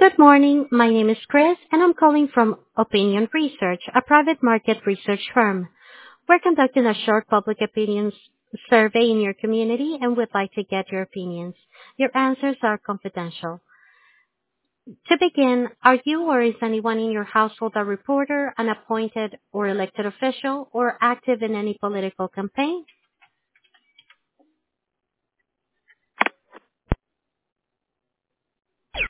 Good morning. My name is Chris, and I'm calling from Opinion Research, a private market research firm. We're conducting a short public opinions survey in your community and would like to get your opinions. Your answers are confidential. To begin, are you or is anyone in your household a reporter, an appointed or elected official, or active in any political campaign?